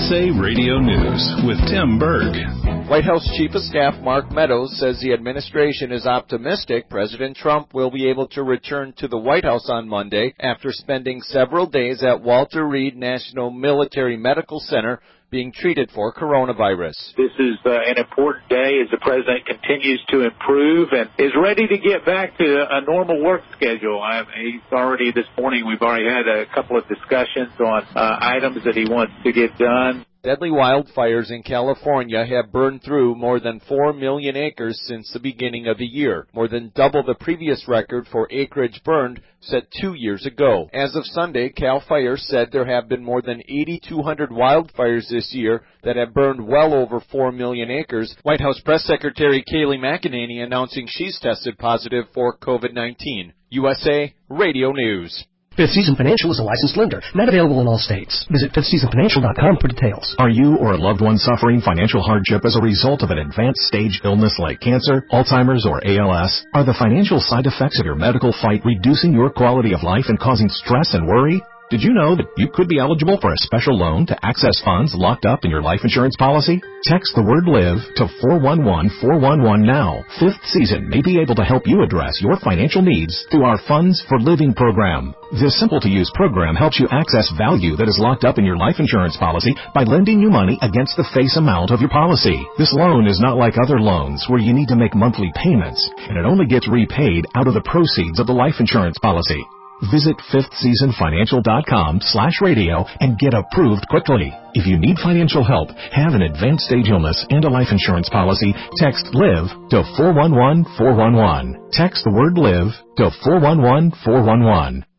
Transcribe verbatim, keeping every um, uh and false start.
S A Radio News with Tim Berg. White House Chief of Staff Mark Meadows says the administration is optimistic President Trump will be able to return to the White House on Monday after spending several days at Walter Reed National Military Medical Center being treated for coronavirus. This is uh, an important day as the president continues to improve and is ready to get back to a normal work schedule. I've, he's already, this morning, we've already had a couple of discussions on uh, items that he wants to get done. Deadly wildfires in California have burned through more than four million acres since the beginning of the year, more than double the previous record for acreage burned set two years ago. As of Sunday, CAL FIRE said there have been more than eight thousand two hundred wildfires this year that have burned well over four million acres. White House Press Secretary Kayleigh McEnany announcing she's tested positive for COVID nineteen. U S A Radio News. Fifth Season Financial is a licensed lender, not available in all states. Visit fifth season financial dot com for details. Are you or a loved one suffering financial hardship as a result of an advanced stage illness like cancer, Alzheimer's, or A L S? Are the financial side effects of your medical fight reducing your quality of life and causing stress and worry? Did you know that you could be eligible for a special loan to access funds locked up in your life insurance policy? Text the word LIVE to four one one four one one now. Fifth Season may be able to help you address your financial needs through our Funds for Living program. This simple-to-use program helps you access value that is locked up in your life insurance policy by lending you money against the face amount of your policy. This loan is not like other loans where you need to make monthly payments, and it only gets repaid out of the proceeds of the life insurance policy. Visit fifth season financial dot com slash radio and get approved quickly. If you need financial help, have an advanced stage illness and a life insurance policy, text LIVE to four one one four one one. Text the word LIVE to four one one four one one.